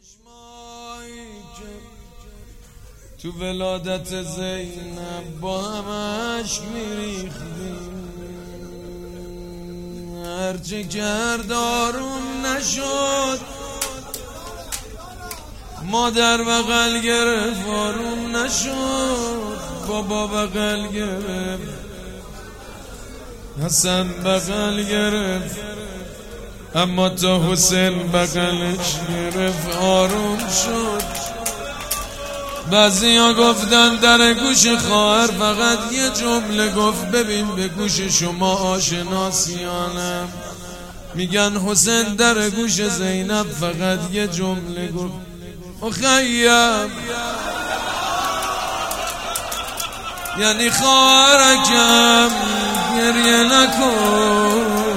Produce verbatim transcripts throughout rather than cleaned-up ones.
چشمایی که تو ولادت زینب با همش میریختیم، هرچه کرد آروم نشد، مادر بغل گرفت آروم نشد، بابا بغل گرفت، حسن بغل گرفت، اما تا حسین بغلش گرفت آروم شد. بعضی ها گفتن در گوش خواهر فقط یه جمله گفت، ببین به گوش شما آشناسیانم، میگن حسین در گوش زینب فقط یه جمله گفت، اخیم یعنی خواهرکم گریه نکن،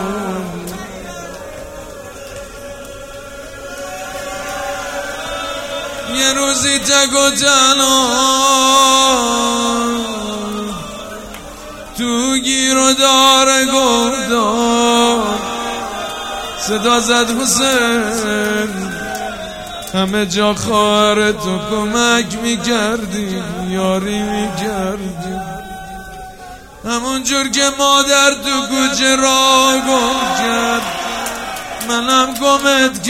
یه روزی تک و تنها تو گیر و داره گفتم، صدا زد حسین همه جا خواهر تو کمک میکردی یاری میکردی، همون جور که مادر تو کوچه را گم کرد منم گمت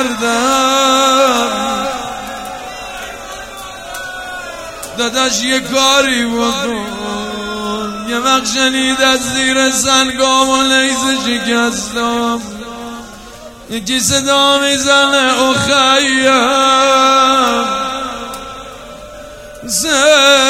کردم، داداش یه کاری بکن، یه وقت شنید از زیر سنگام و لیز شکستم، یکی صدا میزنه اخیم حسین